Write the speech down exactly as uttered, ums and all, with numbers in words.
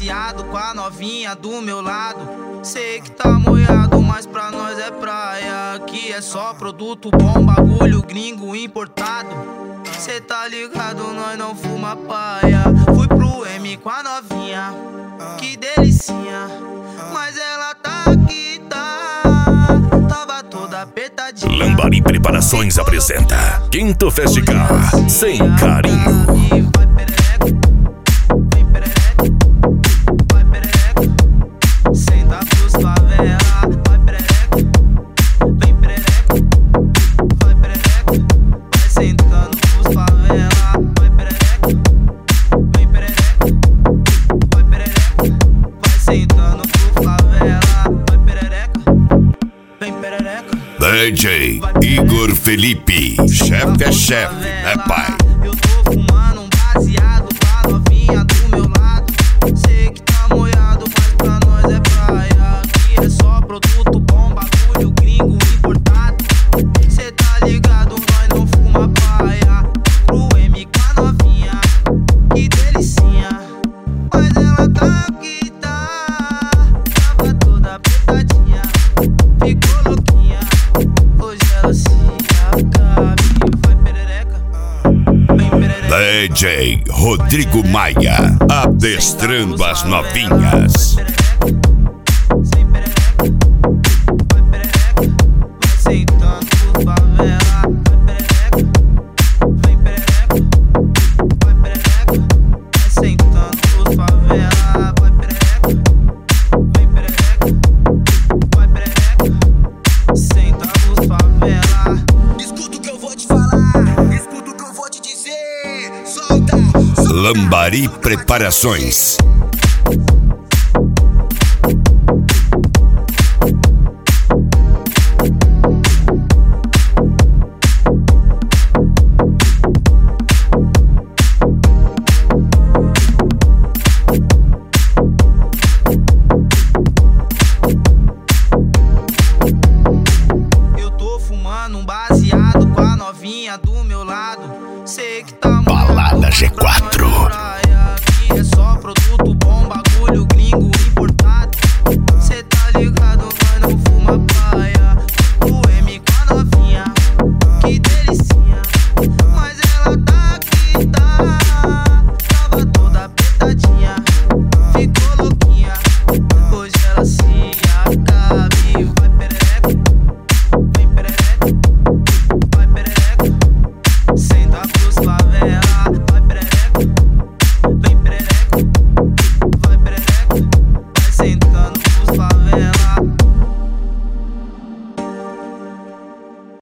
baseado com a novinha do meu lado. Sei que tá moiado, mas pra nós é praia. Aqui é só produto bom, bagulho gringo importado. Cê tá ligado, nós não fuma paia. Fui pro M com a novinha, que delicinha. Mas ela tá aqui, tá. Tava toda apertadinha. Lambari Preparações apresenta Quinto Festival Sem Carinho. Vai perereca, vem perereca, vai perereca, senta pros favela. Vai perereca, vem perereca, vai perereca, vai sentando pros favela. Vai perereca, vem perereca, vai perereca, vai sentando pros favela. Vai perereca, vem perereca. D J Igor Felipe, chefe é chefe, né pai? Eu tô fumando um baseado com a novinha do meu lado. Sei que tá moiado, mas pra nós é praia. Aqui é só produto bom, bagulho gringo importado. Cê tá ligado, nós não fuma paia. Pro M com a novinha, que delicinha. Mas ela tá aqui, tá. Tava toda apertadinha, ficou louquinha. Hoje ela se acabe. Vai perereca, vem perereca. D J Rodrigo Maia, adestrando as novinhas. Sem perereca, vai perereca, vai sentando por favela. Vai perereca, vem perereca, vai perereca, vai sentando por favela. Vai perereca, vem perereca, vai perereca, senta por favela. Escuta o que eu vou te falar, escuta o que eu vou te dizer. Solta, solta. Lambari Preparações. Eu tô fumando um baseado com a novinha do meu lado. Sei que tá Balada G quatro. Aqui é só produto bom, bagulho gringo importado. Cê tá ligado, nós não fuma paia. O M com a novinha, que delicinha. Mas ela tá aqui, tá. Tava toda apertadinha, ficou louquinha. Hoje ela se acabe. Vai perereca, vem perereca, vai perereca, senta pros favela. Vai perereca, vem perereca, vai perereca, vai sentando pros favela.